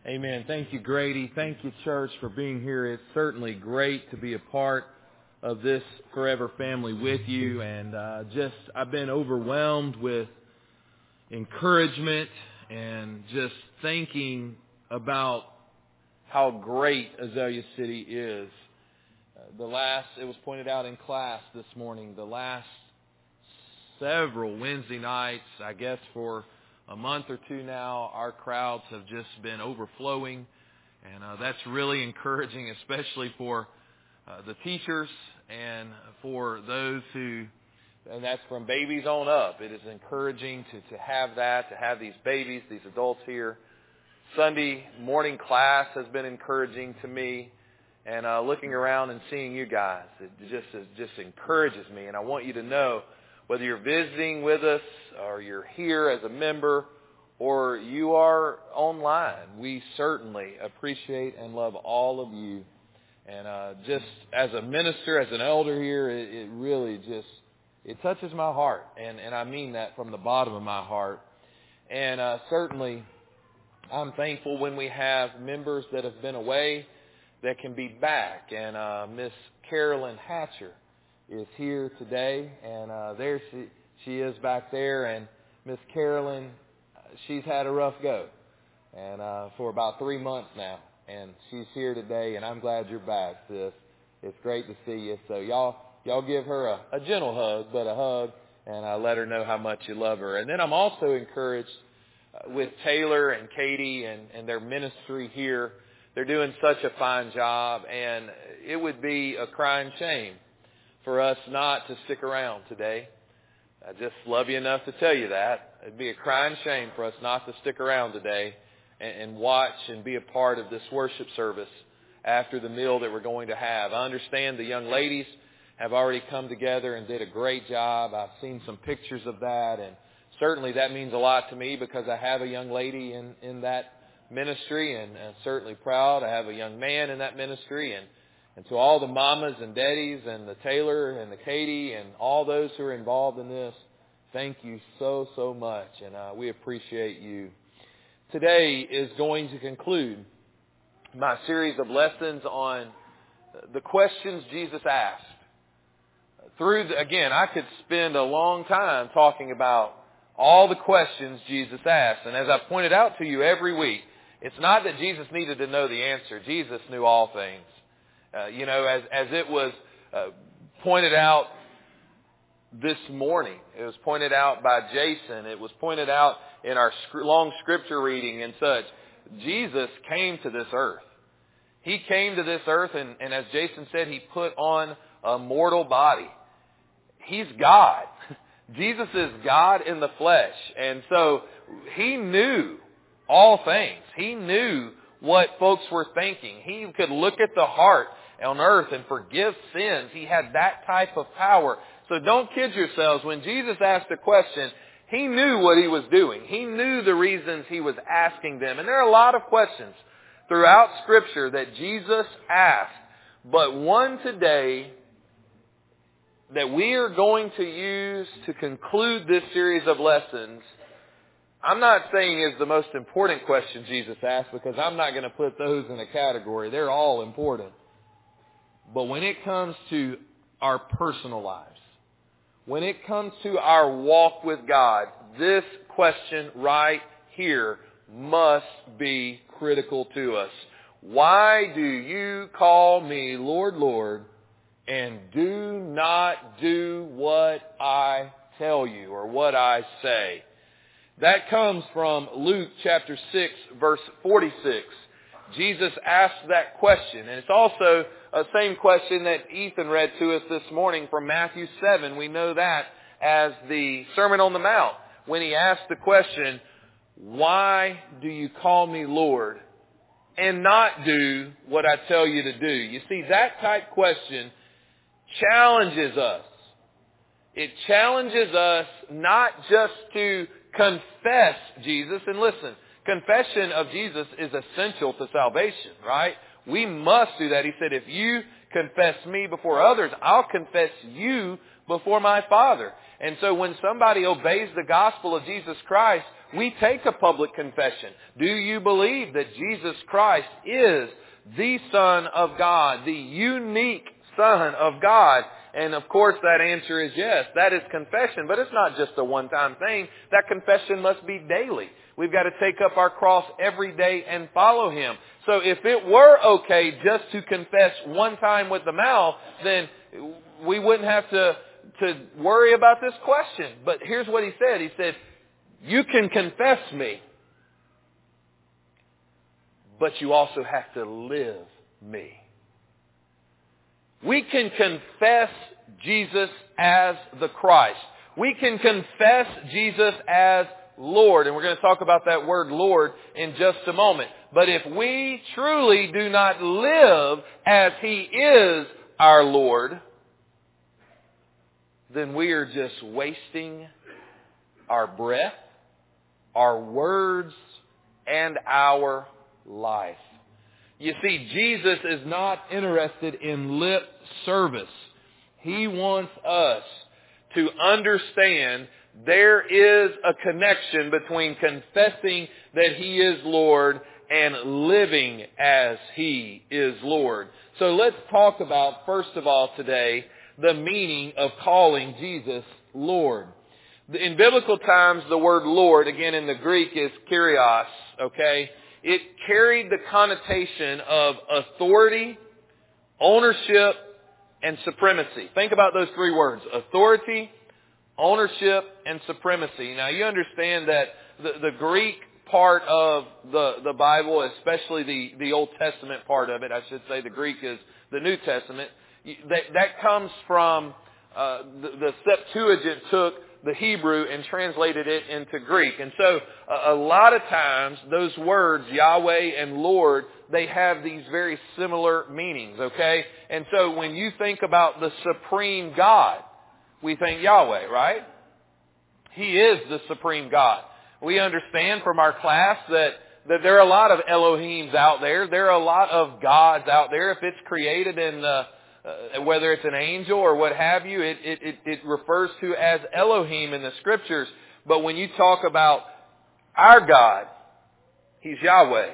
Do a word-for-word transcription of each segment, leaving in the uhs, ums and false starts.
Amen. Thank you, Grady. Thank you, church, for being here. It's certainly great to be a part of this Forever family with you. And uh, just, I've been overwhelmed with encouragement and just thinking about how great Azalea City is. Uh, the last, it was pointed out in class this morning, the last several Wednesday nights, I guess for a month or two now, our crowds have just been overflowing, and uh, that's really encouraging, especially for uh, the teachers and for those who, and that's from babies on up. It is encouraging to, to have that, to have these babies, these adults here. Sunday morning class has been encouraging to me, and uh, looking around and seeing you guys, it just it just encourages me, and I want you to know, whether you're visiting with us or you're here as a member or you are online, we certainly appreciate and love all of you. And uh, just as a minister, as an elder here, it, it really just, it touches my heart. And, and I mean that from the bottom of my heart. And uh, certainly I'm thankful when we have members that have been away that can be back. And uh, Miss Carolyn Hatcher is here today, and uh, there she she is back there. And Miss Carolyn, she's had a rough go, and uh, for about three months now, and she's here today, and I'm glad you're back, sis. It's great to see you. So y'all y'all give her a, a gentle hug, but a hug, and uh, let her know how much you love her. And then I'm also encouraged uh, with Taylor and Katie and, and their ministry here. They're doing such a fine job, and it would be a crying shame for us not to stick around today. I just love you enough to tell you that. It'd be a crying shame for us not to stick around today and, and watch and be a part of this worship service after the meal that we're going to have. I understand the young ladies have already come together and did a great job. I've seen some pictures of that, and certainly that means a lot to me because I have a young lady in, in that ministry, and I'm certainly proud I have a young man in that ministry. And And to all the mamas and daddies and the Taylor and the Katie and all those who are involved in this, thank you so, so much. And uh, we appreciate you. Today is going to conclude my series of lessons on the questions Jesus asked. Through the, again, I could spend a long time talking about all the questions Jesus asked. And as I pointed out to you every week, it's not that Jesus needed to know the answer. Jesus knew all things. Uh, you know, as as it was uh, pointed out this morning, it was pointed out by Jason, it was pointed out in our sc- long scripture reading and such, Jesus came to this earth. He came to this earth, and, and as Jason said, He put on a mortal body. He's God. Jesus is God in the flesh. And so He knew all things. He knew what folks were thinking. He could look at the heart on earth and forgive sins. He had that type of power. So don't kid yourselves. When Jesus asked a question, He knew what He was doing. He knew the reasons He was asking them. And there are a lot of questions throughout Scripture that Jesus asked. But one today that we are going to use to conclude this series of lessons, I'm not saying is the most important question Jesus asked, because I'm not going to put those in a category. They're all important. But when it comes to our personal lives, when it comes to our walk with God, this question right here must be critical to us. Why do you call me Lord, Lord, and do not do what I tell you or what I say? That comes from Luke chapter six, verse forty-six. Jesus asked that question. And it's also a same question that Ethan read to us this morning from Matthew seven. We know that as the Sermon on the Mount, when He asked the question, why do you call me Lord and not do what I tell you to do? You see, that type question challenges us. It challenges us not just to confess Jesus. And listen, confession of Jesus is essential to salvation, right? We must do that. He said, if you confess me before others, I'll confess you before my Father. And so when somebody obeys the gospel of Jesus Christ, we take a public confession. Do you believe that Jesus Christ is the Son of God, the unique Son of God? And of course that answer is yes. That is confession, but it's not just a one-time thing. That confession must be daily. We've got to take up our cross every day and follow Him. So if it were okay just to confess one time with the mouth, then we wouldn't have to, to worry about this question. But here's what He said. He said, you can confess me, but you also have to live me. We can confess Jesus as the Christ. We can confess Jesus as Lord. And we're going to talk about that word Lord in just a moment. But if we truly do not live as He is our Lord, then we are just wasting our breath, our words, and our life. You see, Jesus is not interested in lip service. He wants us to understand there is a connection between confessing that He is Lord and living as He is Lord. So let's talk about, first of all today, the meaning of calling Jesus Lord. In biblical times, the word Lord, again in the Greek, is Kyrios, okay? It carried the connotation of authority, ownership, and supremacy. Think about those three words: authority, ownership, and supremacy. Now you understand that the, the Greek part of the, the Bible, especially the, the Old Testament part of it, I should say the Greek is the New Testament, that, that comes from uh, the, the Septuagint took the Hebrew and translated it into Greek. And so a, a lot of times those words, Yahweh and Lord, they have these very similar meanings, okay? And so when you think about the supreme God, we think Yahweh, right? He is the supreme God. We understand from our class that, that there are a lot of Elohims out there. There are a lot of gods out there. If it's created in the Uh, whether it's an angel or what have you, it, it, it, it refers to as Elohim in the Scriptures. But when you talk about our God, He's Yahweh.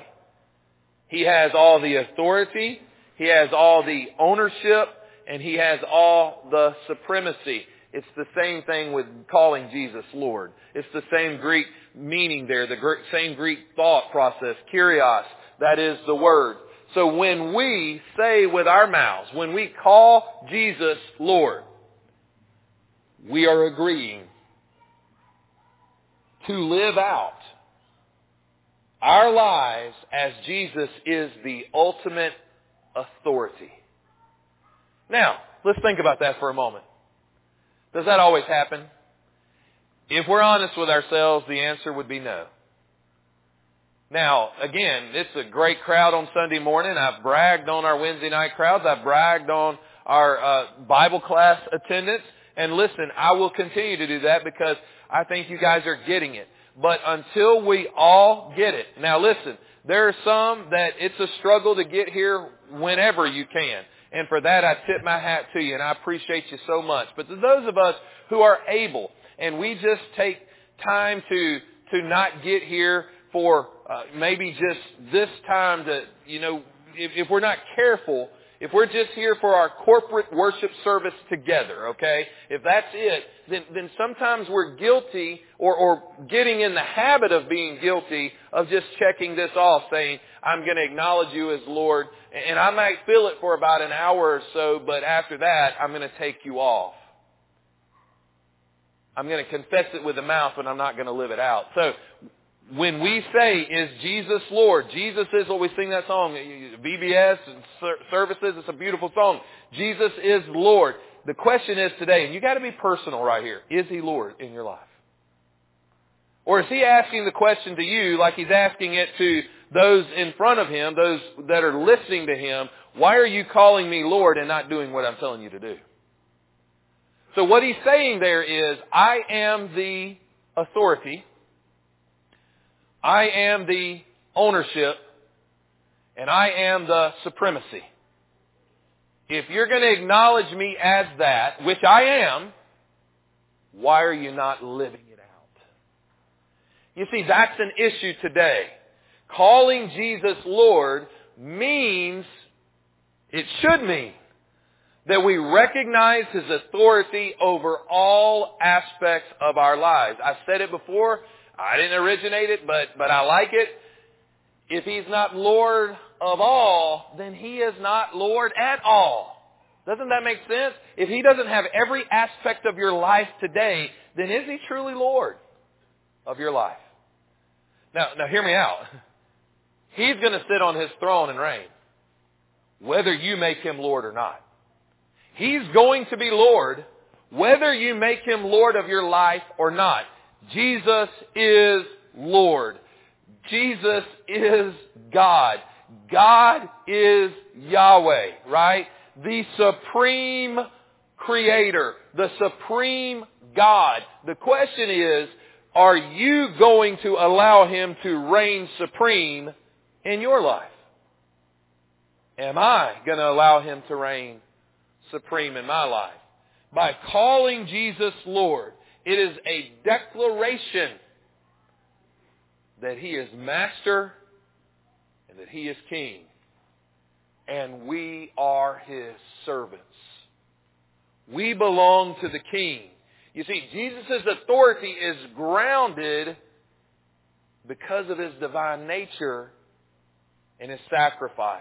He has all the authority, He has all the ownership, and He has all the supremacy. It's the same thing with calling Jesus Lord. It's the same Greek meaning there, the same Greek thought process. Kyrios, that is the word. So when we say with our mouths, when we call Jesus Lord, we are agreeing to live out our lives as Jesus is the ultimate authority. Now, let's think about that for a moment. Does that always happen? If we're honest with ourselves, the answer would be no. Now, again, it's a great crowd on Sunday morning. I've bragged on our Wednesday night crowds. I've bragged on our uh, Bible class attendance. And listen, I will continue to do that because I think you guys are getting it. But until we all get it. Now listen, there are some that it's a struggle to get here whenever you can. And for that, I tip my hat to you, and I appreciate you so much. But to those of us who are able, and we just take time to, to not get here for uh, maybe just this time to, you know, if, if we're not careful, if we're just here for our corporate worship service together, okay, if that's it, then, then sometimes we're guilty or, or getting in the habit of being guilty of just checking this off, saying, I'm going to acknowledge you as Lord, and I might feel it for about an hour or so, but after that, I'm going to take you off. I'm going to confess it with the mouth, but I'm not going to live it out. So when we say, is Jesus Lord? Jesus is what we sing that song, V B S and services. It's a beautiful song. Jesus is Lord. The question is today, and you got to be personal right here, is He Lord in your life? Or is He asking the question to you like He's asking it to those in front of Him, those that are listening to Him? Why are you calling me Lord and not doing what I'm telling you to do? So what He's saying there is, I am the authority. I am the ownership, and I am the supremacy. If you're going to acknowledge me as that, which I am, why are you not living it out? You see, that's an issue today. Calling Jesus Lord means, it should mean, that we recognize His authority over all aspects of our lives. I've said it before. I didn't originate it, but, but I like it. If He's not Lord of all, then He is not Lord at all. Doesn't that make sense? If He doesn't have every aspect of your life today, then is He truly Lord of your life? Now, now hear me out. He's going to sit on His throne and reign, whether you make Him Lord or not. He's going to be Lord, whether you make Him Lord of your life or not. Jesus is Lord. Jesus is God. God is Yahweh, right? The supreme creator, the supreme God. The question is, are you going to allow Him to reign supreme in your life? Am I going to allow Him to reign supreme in my life? By calling Jesus Lord, it is a declaration that He is Master and that He is King. And we are His servants. We belong to the King. You see, Jesus' authority is grounded because of His divine nature and His sacrifice.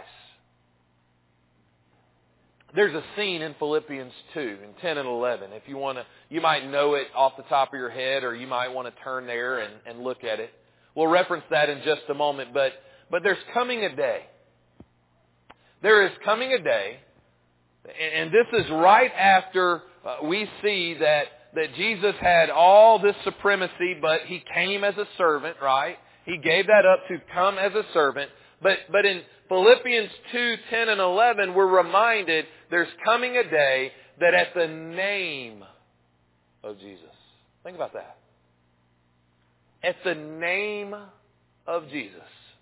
There's a scene in Philippians two, in ten and eleven. If you want to, you might know it off the top of your head, or you might want to turn there and, and look at it. We'll reference that in just a moment, but, but there's coming a day. There is coming a day, and this is right after uh, we see that, that Jesus had all this supremacy, but He came as a servant, right? He gave that up to come as a servant. But, but in Philippians two, ten and eleven, we're reminded there's coming a day that at the name of Jesus. Think about that. At the name of Jesus,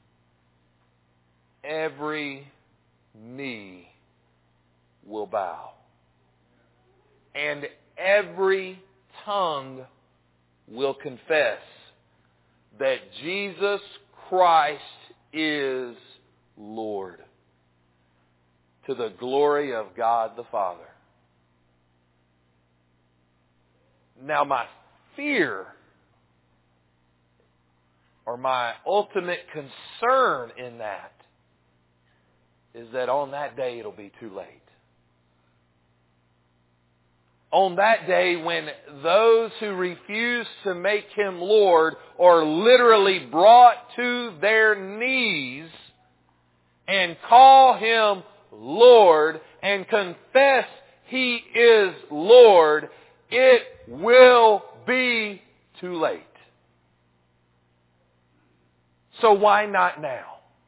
every knee will bow. And every tongue will confess that Jesus Christ is Lord, to the glory of God the Father. Now my fear, or my ultimate concern in that, is that on that day it'll be too late. On that day when those who refuse to make Him Lord are literally brought to their knees and call Him Lord and confess He is Lord, it will be too late. So why not now?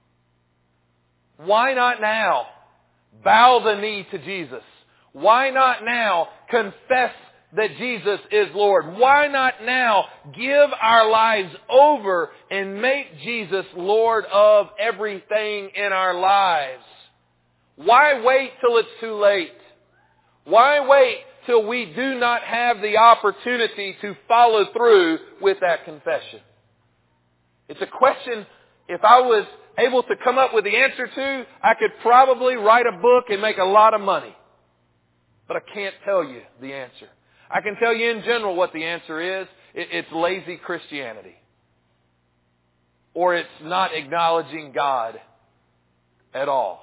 Why not now bow the knee to Jesus? Why not now confess that Jesus is Lord? Why not now give our lives over and make Jesus Lord of everything in our lives? Why wait till it's too late? Why wait till we do not have the opportunity to follow through with that confession? It's a question, if I was able to come up with the answer to, I could probably write a book and make a lot of money. But I can't tell you the answer. I can tell you in general what the answer is. It's lazy Christianity. Or it's not acknowledging God at all.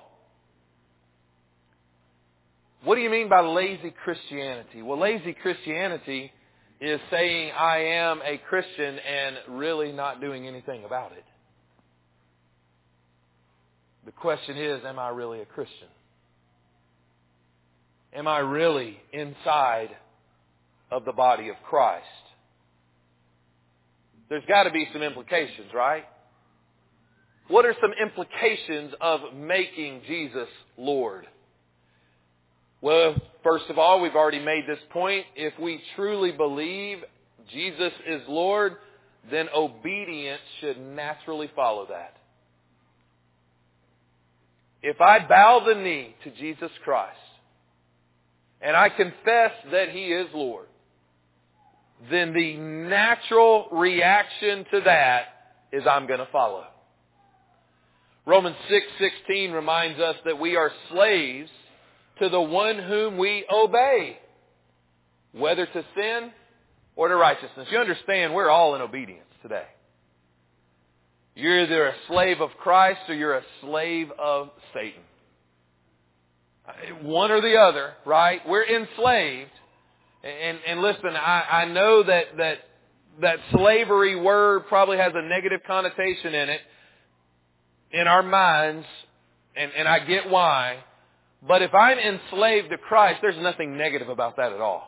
What do you mean by lazy Christianity? Well, lazy Christianity is saying I am a Christian and really not doing anything about it. The question is, am I really a Christian? Am I really inside of the body of Christ? There's got to be some implications, right? What are some implications of making Jesus Lord? Well, first of all, we've already made this point. If we truly believe Jesus is Lord, then obedience should naturally follow that. If I bow the knee to Jesus Christ, and I confess that He is Lord, then the natural reaction to that is I'm going to follow. Romans six sixteen reminds us that we are slaves to the one whom we obey, whether to sin or to righteousness. You understand, we're all in obedience today. You're either a slave of Christ or you're a slave of Satan. One or the other, right? We're enslaved. And, and listen, I, I know that, that that slavery word probably has a negative connotation in it, in our minds, and, and I get why. But if I'm enslaved to Christ, there's nothing negative about that at all.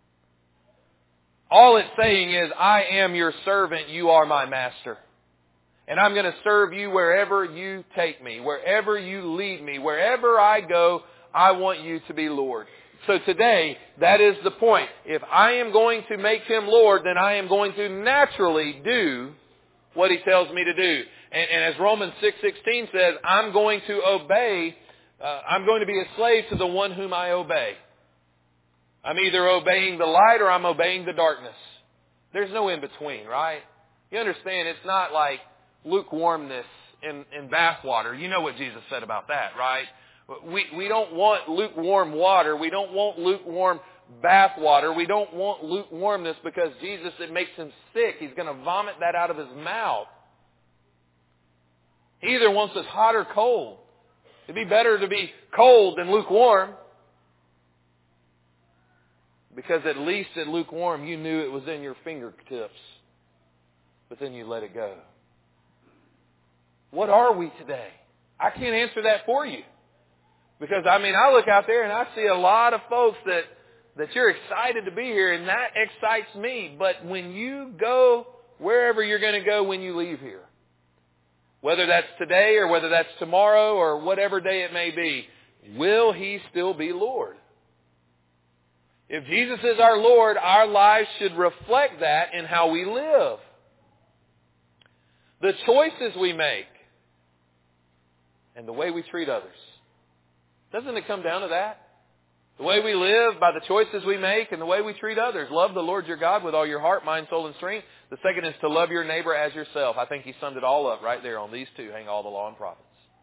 All it's saying is, I am your servant, you are my master. And I'm going to serve you wherever you take me, wherever you lead me, wherever I go, I want you to be Lord. So today, that is the point. If I am going to make Him Lord, then I am going to naturally do what He tells me to do. And, and as Romans six sixteen says, I'm going to obey, uh, I'm going to be a slave to the one whom I obey. I'm either obeying the light or I'm obeying the darkness. There's no in between, right? You understand, it's not like lukewarmness in, in bath water. You know what Jesus said about that, right? We, we don't want lukewarm water. We don't want lukewarm bath water. We don't want lukewarmness because Jesus, it makes Him sick. He's going to vomit that out of His mouth. He either wants us hot or cold. It'd be better to be cold than lukewarm. Because at least at lukewarm, you knew it was in your fingertips. But then you let it go. What are we today? I can't answer that for you. Because, I mean, I look out there and I see a lot of folks that, that you're excited to be here, and that excites me. But when you go wherever you're going to go when you leave here, whether that's today or whether that's tomorrow or whatever day it may be, will He still be Lord? If Jesus is our Lord, our lives should reflect that in how we live. The choices we make and the way we treat others. Doesn't it come down to that? The way we live by the choices we make and the way we treat others. Love the Lord your God with all your heart, mind, soul, and strength. The second is to love your neighbor as yourself. I think He summed it all up right there on these two. Hang all the law and prophets.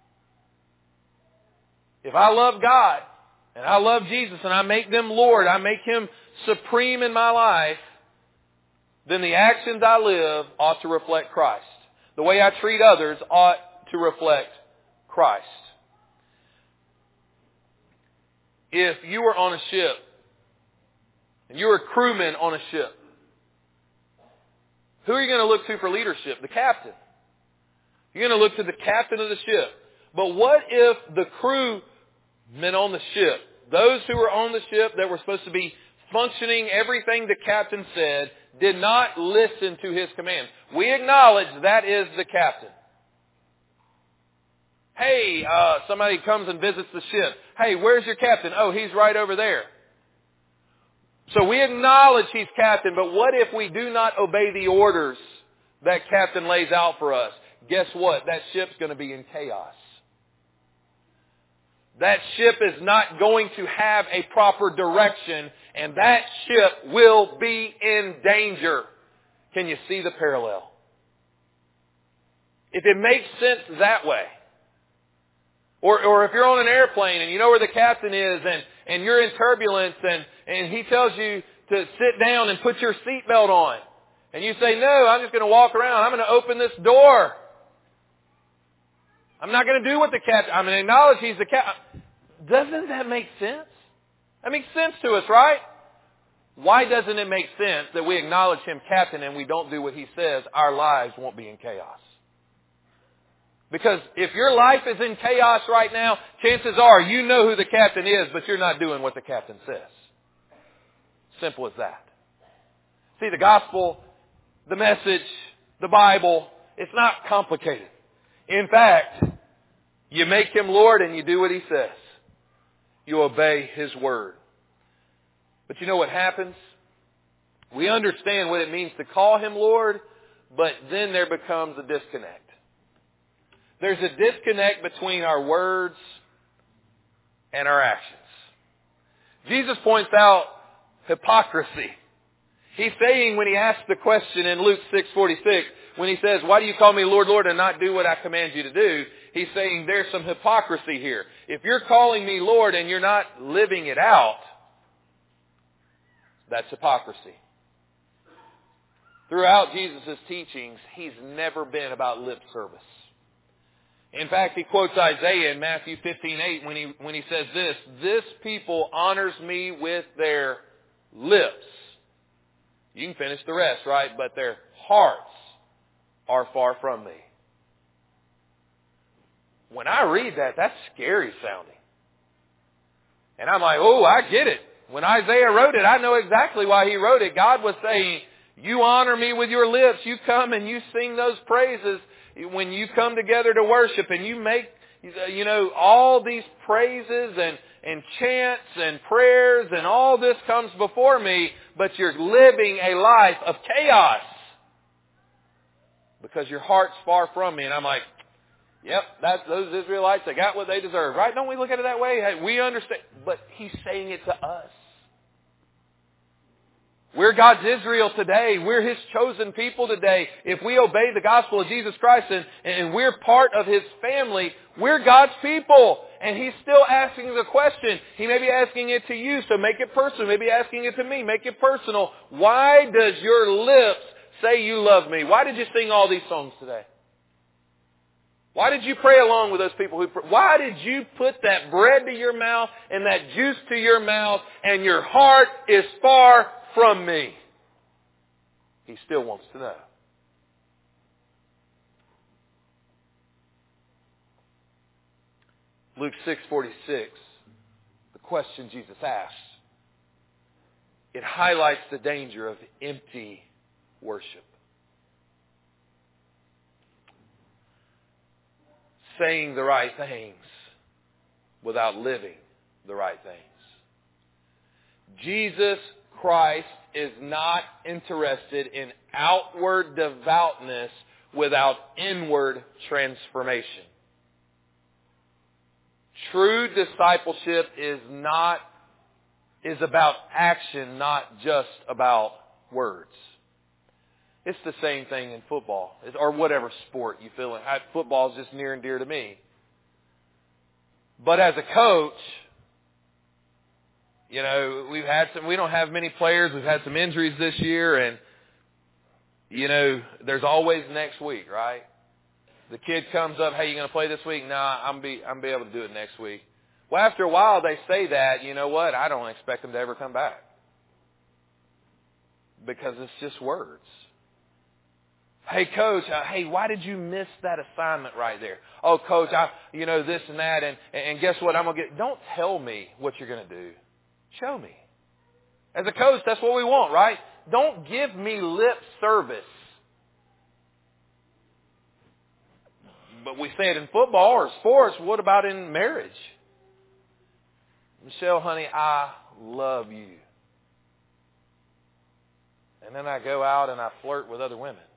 If I love God and I love Jesus and I make them Lord, I make Him supreme in my life, then the actions I live ought to reflect Christ. The way I treat others ought to reflect Christ. If you were on a ship and you were a crewman on a ship, who are you going to look to for leadership? The captain. You're going to look to the captain of the ship. But what if the crewmen on the ship, those who were on the ship that were supposed to be functioning everything the captain said, did not listen to his command? We acknowledge that is the captain. Hey, uh, somebody comes and visits the ship. Hey, where's your captain? Oh, he's right over there. So we acknowledge he's captain, but what if we do not obey the orders that captain lays out for us? Guess what? That ship's going to be in chaos. That ship is not going to have a proper direction, and that ship will be in danger. Can you see the parallel? If it makes sense that way, Or, or if you're on an airplane and you know where the captain is and, and you're in turbulence and, and he tells you to sit down and put your seatbelt on. And you say, no, I'm just going to walk around. I'm going to open this door. I'm not going to do what the captain, I'm going to acknowledge he's the captain. Doesn't that make sense? That makes sense to us, right? Why doesn't it make sense that we acknowledge him captain and we don't do what he says? Our lives won't be in chaos. Because if your life is in chaos right now, chances are you know who the captain is, but you're not doing what the captain says. Simple as that. See, the gospel, the message, the Bible, it's not complicated. In fact, you make him Lord and you do what he says. You obey his word. But you know what happens? We understand what it means to call him Lord, but then there becomes a disconnect. There's a disconnect between our words and our actions. Jesus points out hypocrisy He's saying when he asks the question in Luke six forty-six, when he says, why do you call me Lord, Lord, and not do what I command you to do? He's saying there's some hypocrisy here. If you're calling me Lord and you're not living it out, that's hypocrisy. Throughout Jesus' teachings, he's never been about lip service. In fact, he quotes Isaiah in Matthew fifteen eight when he, when he says this, this people honors me with their lips. You can finish the rest, right? But their hearts are far from me. When I read that, that's scary sounding. And I'm like, oh, I get it. When Isaiah wrote it, I know exactly why he wrote it. God was saying, you honor me with your lips. You come and you sing those praises when you come together to worship, and you make, you know, all these praises and, and chants and prayers, and all this comes before me, but you're living a life of chaos because your heart's far from me. And I'm like, yep, that's those Israelites, they got what they deserve, right? Don't we look at it that way? Hey, we understand. But he's saying it to us. We're God's Israel today. We're His chosen people today. If we obey the gospel of Jesus Christ and, and we're part of His family, we're God's people. And He's still asking the question. He may be asking it to you, so make it personal. Maybe asking it to me, make it personal. Why does your lips say you love me? Why did you sing all these songs today? Why did you pray along with those people who pray? Why did you put that bread to your mouth and that juice to your mouth and your heart is far from me? He still wants to know. Luke six forty-six, the question Jesus asked, it highlights the danger of empty worship. Saying the right things without living the right things. Jesus Christ is not interested in outward devoutness without inward transformation. True discipleship is not is about action, not just about words. It's the same thing in football or whatever sport you feel. Football is just near and dear to me. But as a coach, you know, we've had some, we don't have many players. We've had some injuries this year, and, you know, there's always next week, right? The kid comes up, hey, you going to play this week? Nah, I'm be, I'm be able to do it next week. Well, after a while, they say that, you know what? I don't expect them to ever come back. Because it's just words. Hey, coach, uh, hey, why did you miss that assignment right there? Oh, coach, I, you know, this and that, and, and guess what? I'm going to get, don't tell me what you're going to do. Show me. As a coach, that's what we want, right? Don't give me lip service. But we say it in football or sports. What about in marriage? Michelle, honey, I love you. And then I go out and I flirt with other women.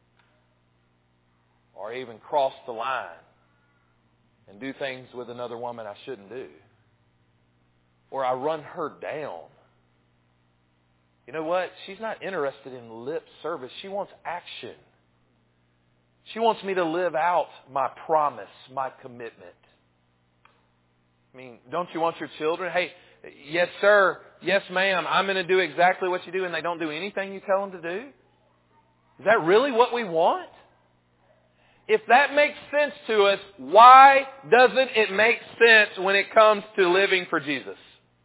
Or even cross the line and do things with another woman I shouldn't do. Or I run her down. You know what? She's not interested in lip service. She wants action. She wants me to live out my promise, my commitment. I mean, don't you want your children? Hey, yes, sir. Yes, ma'am. I'm going to do exactly what you do, and they don't do anything you tell them to do? Is that really what we want? If that makes sense to us, why doesn't it make sense when it comes to living for Jesus?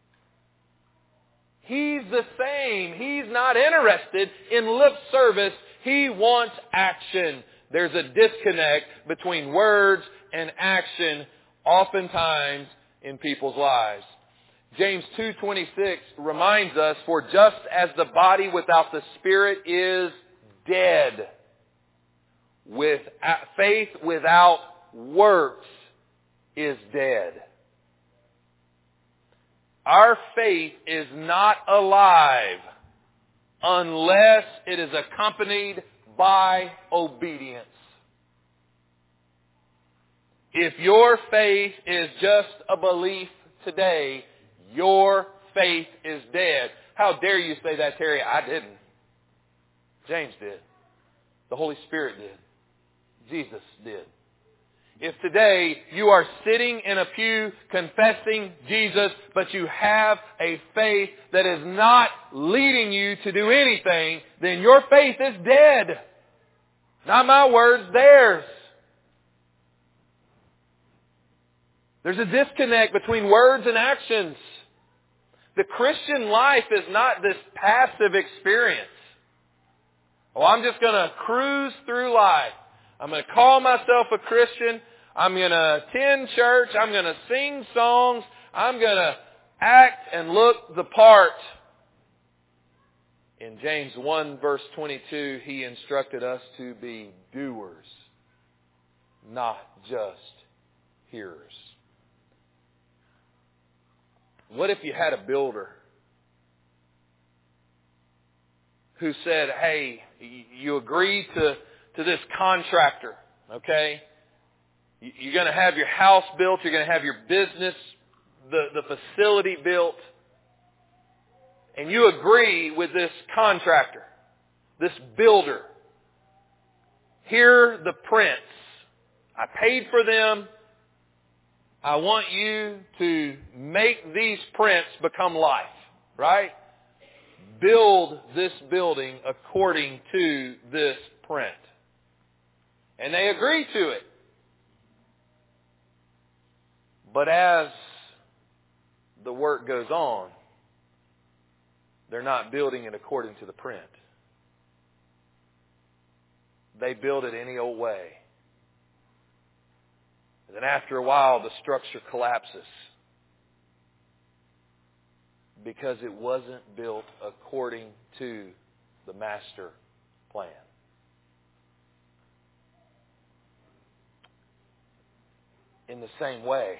He's the same. He's not interested in lip service. He wants action. There's a disconnect between words and action oftentimes in people's lives. James two twenty-six reminds us, for just as the body without the spirit is dead, with faith without works is dead. Our faith is not alive unless it is accompanied by obedience. If your faith is just a belief today, your faith is dead. How dare you say that, Terry? I didn't. James did. The Holy Spirit did. Jesus did. If today you are sitting in a pew confessing Jesus, but you have a faith that is not leading you to do anything, then your faith is dead. Not my words, theirs. There's a disconnect between words and actions. The Christian life is not this passive experience. Oh, I'm just going to cruise through life. I'm going to call myself a Christian. I'm going to attend church. I'm going to sing songs. I'm going to act and look the part. In James one verse twenty-two, he instructed us to be doers, not just hearers. What if you had a builder who said, hey, you agree to, to this contractor, okay? You're going to have your house built. You're going to have your business, the, the facility built. And you agree with this contractor, this builder. Here are the prints. I paid for them. I want you to make these prints become life, right? Build this building according to this print. And they agree to it. But as the work goes on, they're not building it according to the print. They build it any old way. And then after a while, the structure collapses because it wasn't built according to the master plan. In the same way,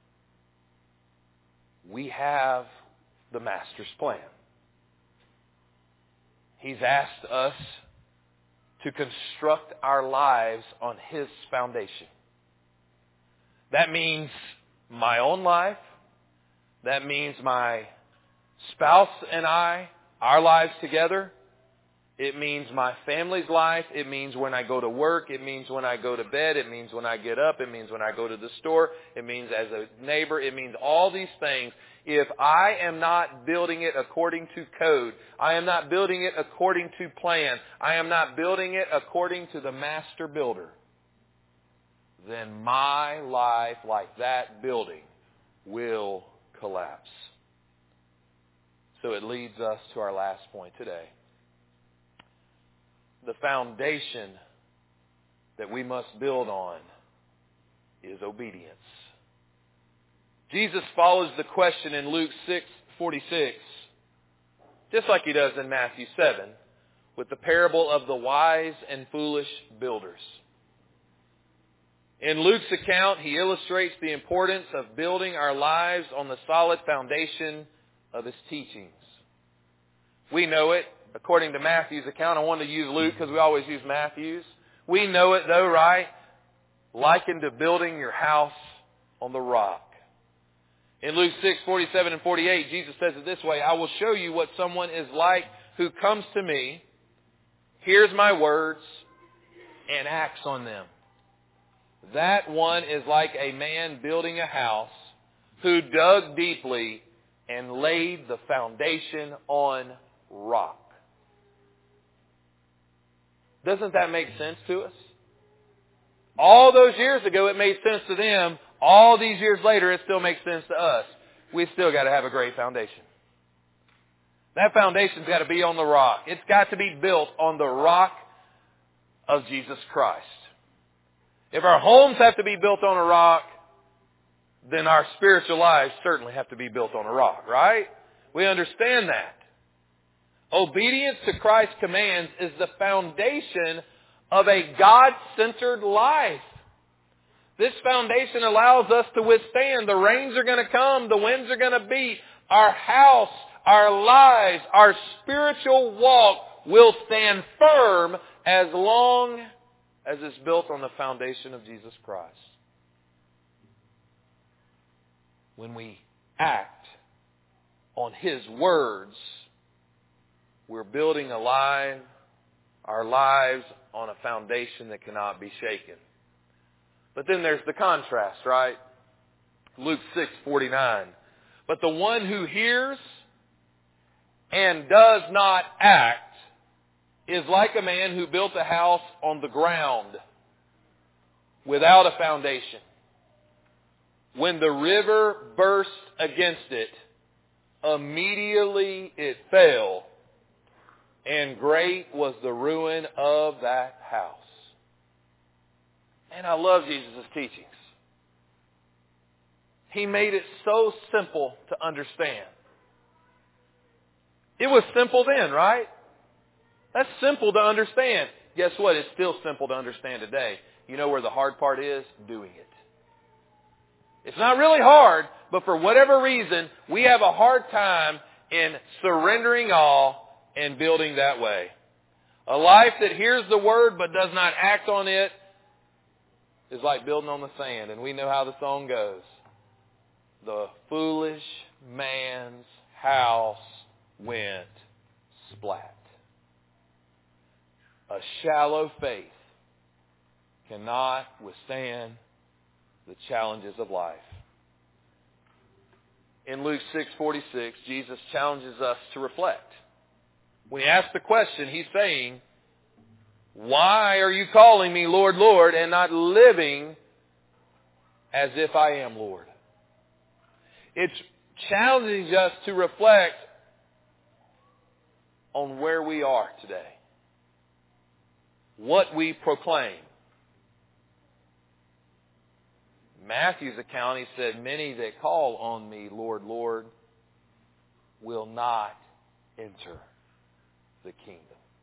we have the master's plan. He's asked us to construct our lives on His foundation. That means my own life. That means my spouse and I, our lives together. It means my family's life. It means when I go to work. It means when I go to bed. It means when I get up. It means when I go to the store. It means as a neighbor. It means all these things. If I am not building it according to code, I am not building it according to plan, I am not building it according to the master builder, then my life, like that building, will collapse. So it leads us to our last point today. The foundation that we must build on is obedience. Jesus follows the question in Luke six forty-six, just like He does in Matthew seven, with the parable of the wise and foolish builders. In Luke's account, he illustrates the importance of building our lives on the solid foundation of His teachings. We know it. According to Matthew's account, I wanted to use Luke because we always use Matthew's. We know it though, right? Likened to building your house on the rock. In Luke six forty-seven and forty-eight, Jesus says it this way, I will show you what someone is like who comes to me, hears my words, and acts on them. That one is like a man building a house who dug deeply and laid the foundation on rock. Doesn't that make sense to us? All those years ago it made sense to them. All these years later it still makes sense to us. We've still got to have a great foundation. That foundation's got to be on the rock. It's got to be built on the rock of Jesus Christ. If our homes have to be built on a rock, then our spiritual lives certainly have to be built on a rock, right? We understand that. Obedience to Christ's commands is the foundation of a God-centered life. This foundation allows us to withstand. The rains are going to come. The winds are going to beat. Our house, our lives, our spiritual walk will stand firm as long as it's built on the foundation of Jesus Christ. When we act on His words, we're building alive our lives on a foundation that cannot be shaken. But then there's the contrast, right? Luke six forty-nine. But the one who hears and does not act is like a man who built a house on the ground without a foundation. When the river burst against it, immediately it fell, and great was the ruin of that house. And I love Jesus' teachings. He made it so simple to understand. It was simple then, right? That's simple to understand. Guess what? It's still simple to understand today. You know where the hard part is? Doing it. It's not really hard, but for whatever reason, we have a hard time in surrendering all and building that way. A life that hears the word but does not act on it is like building on the sand. And we know how the song goes. The foolish man's house went splat. A shallow faith cannot withstand the challenges of life. In Luke six forty-six, Jesus challenges us to reflect. When he asks the question, he's saying, why are you calling me Lord, Lord, and not living as if I am Lord? It's challenging us to reflect on where we are today. What we proclaim. Matthew's account, he said, many that call on me, Lord, Lord, will not enter the kingdom.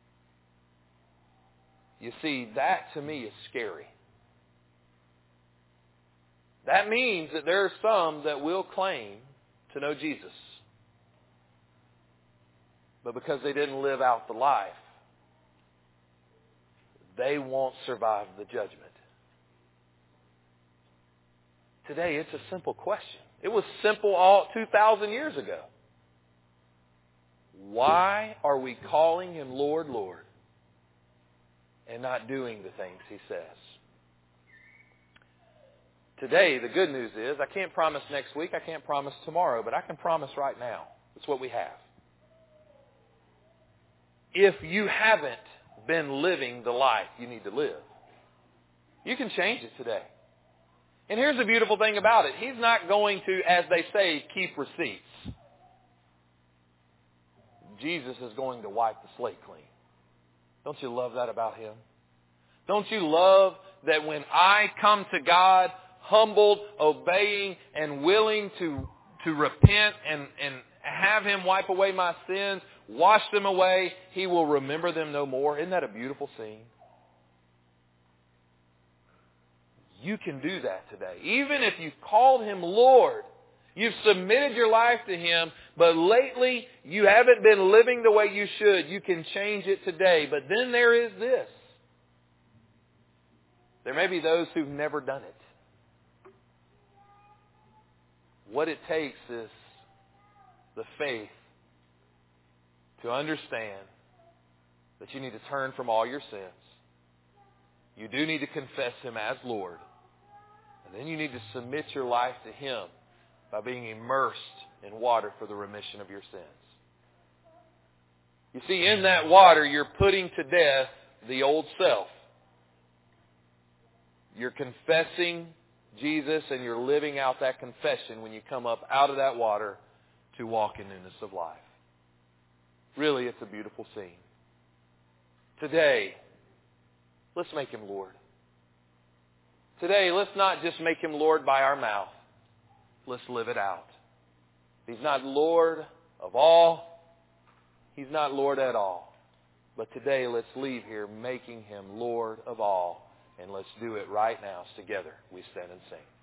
You see, that to me is scary. That means that there are some that will claim to know Jesus. But because they didn't live out the life, they won't survive the judgment. Today, it's a simple question. It was simple all two thousand years ago. Why are we calling him Lord, Lord, and not doing the things he says? Today, the good news is, I can't promise next week, I can't promise tomorrow, but I can promise right now. It's what we have. If you haven't been living the life you need to live, you can change it today. And here's the beautiful thing about it. He's not going to, as they say, keep receipts. Jesus is going to wipe the slate clean. Don't you love that about him? Don't you love that when I come to God, humbled, obeying, and willing to, to repent and, and have him wipe away my sins, wash them away, he will remember them no more? Isn't that a beautiful scene? You can do that today. Even if you've called him Lord, you've submitted your life to him, but lately you haven't been living the way you should, you can change it today. But then there is this. There may be those who've never done it. What it takes is the faith to understand that you need to turn from all your sins. You do need to confess him as Lord. And then you need to submit your life to him by being immersed in water for the remission of your sins. You see, in that water, you're putting to death the old self. You're confessing Jesus, and you're living out that confession when you come up out of that water to walk in newness of life. Really, it's a beautiful scene. Today, let's make him Lord. Today, let's not just make him Lord by our mouth. Let's live it out. He's not Lord of all. He's not Lord at all. But today, let's leave here making him Lord of all. And let's do it right now. Together, we stand and sing.